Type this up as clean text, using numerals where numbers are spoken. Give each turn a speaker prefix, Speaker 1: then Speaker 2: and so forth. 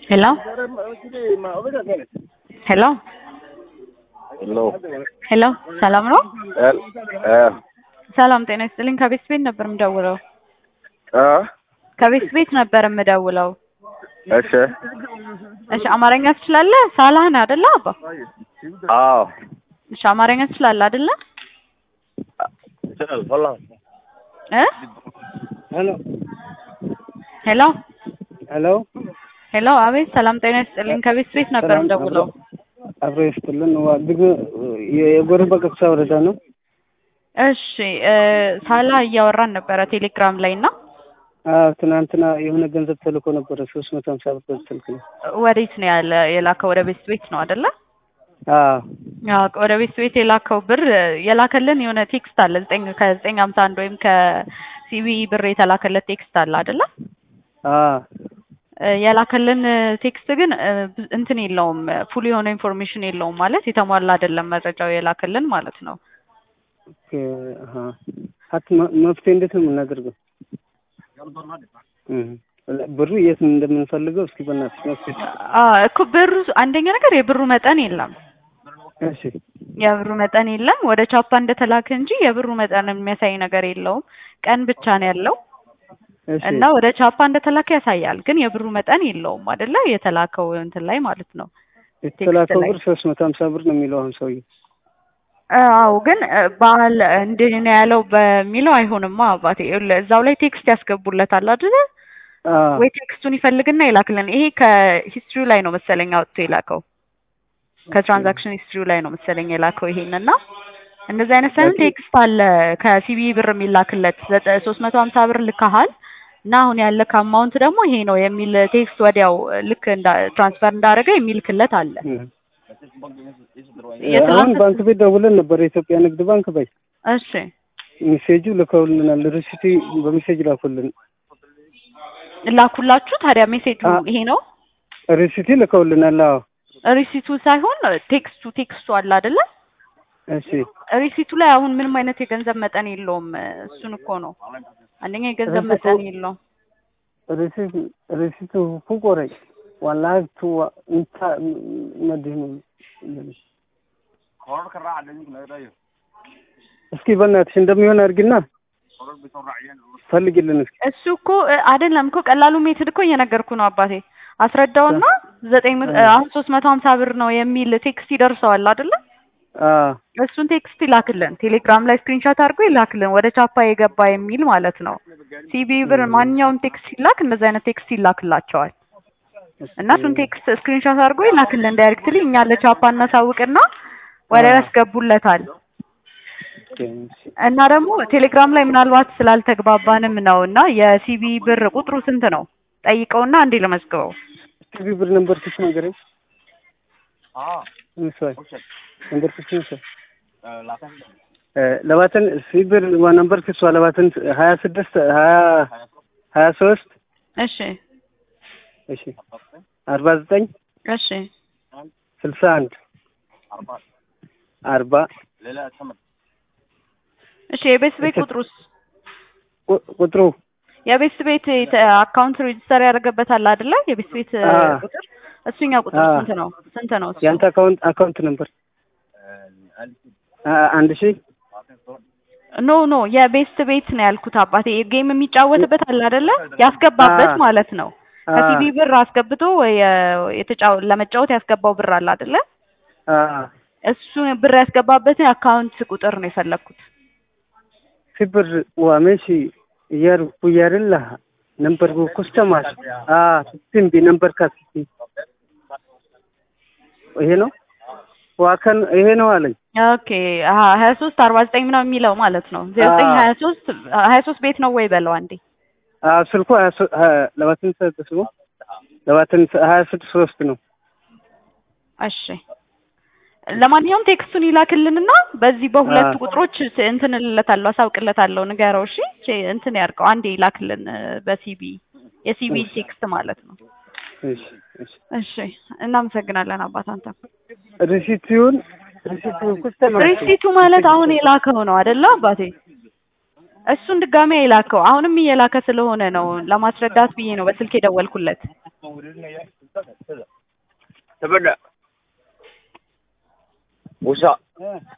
Speaker 1: Hello? Hello?
Speaker 2: Hello.
Speaker 1: Hello? ሰላም ነው?
Speaker 2: ሰላም
Speaker 1: ጤና ይስጥልኝ። ከቤት ቤት ነበር የምደውለው።
Speaker 2: አ
Speaker 1: ከቤት ቤት ነበር የምደውለው።
Speaker 2: እሺ
Speaker 1: እሺ፣ አማርኛ ትችላለህ? ሳላህ ነህ አይደለ አባ?
Speaker 2: አዎ
Speaker 1: እሺ፣ አማርኛ ትችላለህ አይደለ?
Speaker 2: ይችላል والله
Speaker 1: እ
Speaker 3: ሄሎ
Speaker 1: ሄሎ
Speaker 3: ሄሎ
Speaker 1: ሄሎ፣ አቤት። ሰላም ጤና ይስጥልኝ። ከቤት ቤት ነበር የምደውለው።
Speaker 3: አብሮ ይስጥልን። ዋድግ የጎረባ ቀቅሳ ወረዳ ነው።
Speaker 1: እሺ፣ ሳላህ እያወራን ነበረ ቴሌግራም ላይ እና
Speaker 3: ትናንትና የሆነ ገንዘብ ተልኮ ነበረ 350 ብር በስልክ ነው።
Speaker 1: ወዴት ነው የላከው? ወደ ቤት ቤት ነው አይደለ?
Speaker 3: አዎ
Speaker 1: ወደ ቤት ቤት የላከው ብር የላከልን የሆነ ቴክስት አለ 951 ወይም ከሲቢ ብር የተላከለት ቴክስት አለ አይደለ? የላከልን ቴክስት ግን እንትን የለውም፣ ፉል የሆነ ኢንፎርሜሽን የለውም ማለት የተሟላ አይደለም መረጃው የላከልን ማለት ነው።
Speaker 3: ኦኬ መፍትሄ እንዴት ነው የምናደርገው? ብሩ የት እንደምንፈልገው እስኪ በእናትሽ መፍትሄ
Speaker 1: እኮ ብሩ አንደኛ ነገር የብሩ መጠን የለም።
Speaker 3: እሺ
Speaker 1: የብሩ መጠን የለም። ወደ ቻፓ እንደተላከ እንጂ የብሩ መጠን የሚያሳይ ነገር የለውም። ቀን ብቻ ነው ያለው እና ወደ ቻፓ እንደተላከ ያሳያል፣ ግን የብሩ መጠን የለውም አይደለ? የተላከው እንትን ላይ ማለት ነው።
Speaker 3: የተላከው ብር 350 ብር ነው የሚለው አሁን ሰውዬው።
Speaker 1: አዎ፣ ግን ባል እንዴት ነው ያለው በሚለው አይሆንማ አባቴ። እዛው ላይ ቴክስት ያስገቡለታል አይደለ? ወይ ቴክስቱን ይፈልግና ይላክልን። ይሄ ከሂስትሪው ላይ ነው መሰለኝ አውጥቶ የላከው፣ ከትራንዛክሽን ሂስትሪው ላይ ነው መሰለኝ የላከው ይሄንና እንደዚህ አይነት ሳይሆን ቴክስት አለ ከሲቢ ብር የሚላክለት 350 ብር ልካሃል እና አሁን ያለ አማውንት ደግሞ ይሄ ነው የሚል ቴክስት ወዲያው ልክ ትራንስፈር እንዳደረገ የሚልክለት አለ።
Speaker 3: አሁን ባንክ ቤት ደውለን ነበር፣ የኢትዮጵያ ንግድ ባንክ ባይ።
Speaker 1: እሺ
Speaker 3: ሜሴጁ ልከውልናል፣ ሪሲቲ በሜሴጅ ላኩልን።
Speaker 1: ላኩላችሁ? ታዲያ ሜሴጁ ይሄ ነው?
Speaker 3: ሪሲቲ ልከውልናል። አዎ
Speaker 1: ሪሲቱ ሳይሆን ቴክስቱ አለ አይደለ?
Speaker 3: እሺ
Speaker 1: ሪሲቱ ላይ አሁን ምንም አይነት የገንዘብ መጠን የለውም። እሱን እኮ ነው አንደኛ የገንዘብ መጠን የለውም።
Speaker 3: ሪሲቱ ፉቆረይ والله تو انت مدينه እስኪ በእናትሽ እንደሚሆን አድርጊና ፈልጊልን እስኪ።
Speaker 1: እሱ እኮ አይደለም እኮ ቀላሉ ሜትድ እኮ እየነገርኩ ነው አባቴ። አስረዳውና 350 ብር ነው የሚል ቴክስት ይደርሰዋል አይደለ? እሱን ቴክስት ይላክልን፣ ቴሌግራም ላይ ስክሪንሾት አድርጎ ይላክልን፣ ወደ ቻፓ የገባ የሚል ማለት ነው። ሲቢ ብር ማንኛውም ቴክስት ይላክ፣ እንደዚህ አይነት ቴክስት ይላክላቸዋል። እና እሱን ቴክስት ስክሪንሾት አድርጎ ይላክልን ዳይሬክትሊ፣ እኛ ለቻፓ እናሳውቅና ወደ ያስገቡለታል። እና ደግሞ ቴሌግራም ላይ ምናልባት ስላልተግባባንም ነው እና የሲቢ ብር ቁጥሩ ስንት ነው ጠይቀውና አንዴ ለመዝግበው።
Speaker 3: ሲቢ ብር ነምበር 6 ነገር ነምበር 6 ለባተን ሲቢ ብር ነምበር 6 ለባተን 26 23
Speaker 1: እሺ
Speaker 3: እሺ 49
Speaker 1: እሺ
Speaker 3: 61 40
Speaker 1: እሺ የቤት ቤት
Speaker 3: ቁጥሩ
Speaker 1: የቤት ቤት አካውንት ሬጂስተር ያደርገበታል አይደለ? የቤት ቤት ቁጥር እሱኛው ቁጥር ስንት ነው?
Speaker 3: ያንተ አካውንት ነበር 1000
Speaker 1: ኖ የቤት ቤት ነው ያልኩት አባቴ። ጌም የሚጫወትበት አለ አይደለ? ያስገባበት ማለት ነው። ከሲቢ ብር አስገብቶ ለመጫወት ያስገባው ብር አለ አይደለ? እሱ ብር ያስገባበት አካውንት ቁጥር ነው የፈለኩት።
Speaker 3: ሲብር ዋሜሺ ያርኩ ነምበር ኩስተማስ ሲምቢ ነምበር ካስቲ ይሄ ነው ዋከን ይሄ ነው አለኝ። ኦኬ
Speaker 1: 23 49 ምናምን የሚለው ማለት ነው። 23 ቤት ነው ወይ በለው አንዴ።
Speaker 3: ስልኩ ለባትን ተስቦ ለባትን 26 ነው። እሺ
Speaker 1: ለማንኛውም ቴክስቱን ይላክልንና በዚህ በሁለቱ ቁጥሮች እንትን እልለታለሁ፣ አሳውቅለታለሁ። ንገረው እሺ፣ እንትን ያርቀው አንዴ ይላክልን በሲቢ የሲቢ ቴክስት ማለት ነው። እሺ እናመሰግናለን አባት። አንተ ሪሲቱ ማለት አሁን የላከው ነው አይደለ አባቴ? እሱን ድጋሜ የላከው አሁንም እየላከ ስለሆነ ነው ለማስረዳት ብዬ ነው በስልክ የደወልኩለት።
Speaker 2: تبدأ وسا